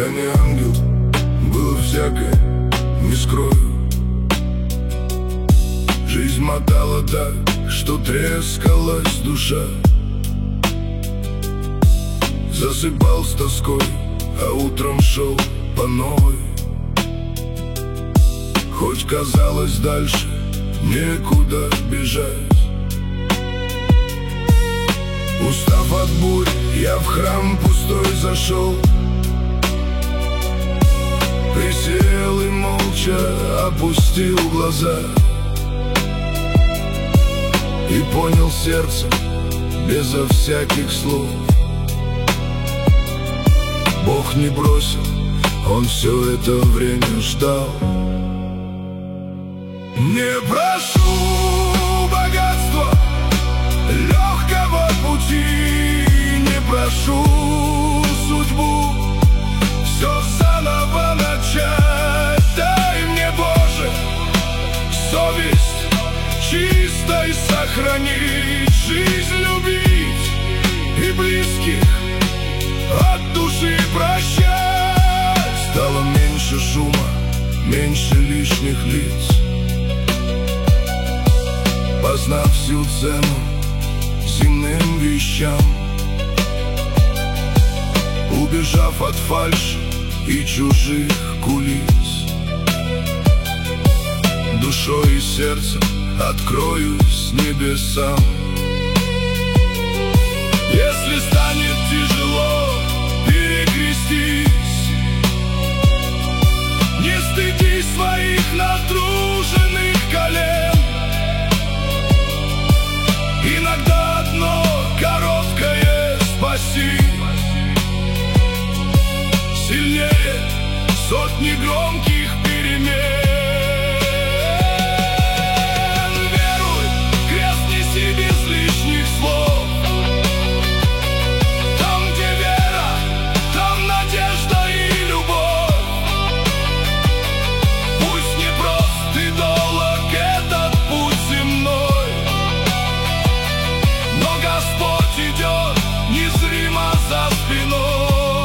Я не ангел, было всякое, не скрою. Жизнь мотала так, что трескалась душа. Засыпал с тоской, а утром шел по новой. Хоть казалось дальше некуда бежать. Устав от бурь, я в храм пустой зашел. Присел и молча опустил глаза. И понял сердцем, безо всяких слов: Бог не бросил, Он все это время ждал. Не прошу богатства, легкого пути, не прошу судьбу все заново начать. Дай мне, Боже, совесть чистой сохранить, жизнь любить и близких от души прощать. Стало меньше шума, меньше лишних лиц. Познав всю цену земным вещам, убежав от фальши и чужих кулис, душой и сердцем откроюсь небесам. Если станет тяжело, перекрестись, не стыдись своих натруженных колен. Иногда одно короткое спаси сильнее сотни громких перемен. Веруй, крест неси без лишних слов. Там, где вера, там надежда и любовь. Пусть не прост и долг этот путь земной, но Господь идет незримо за спиной.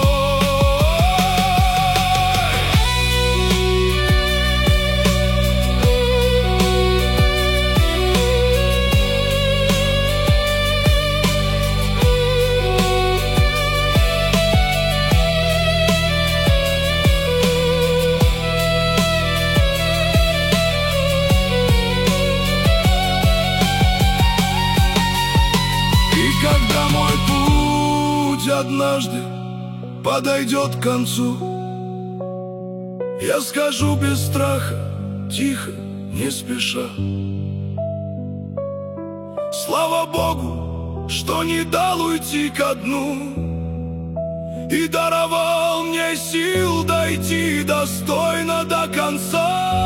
И когда мой путь однажды подойдет к концу, я скажу без страха, тихо, не спеша: слава Богу, что не дал уйти ко дну и даровал мне сил дойти достойно до конца.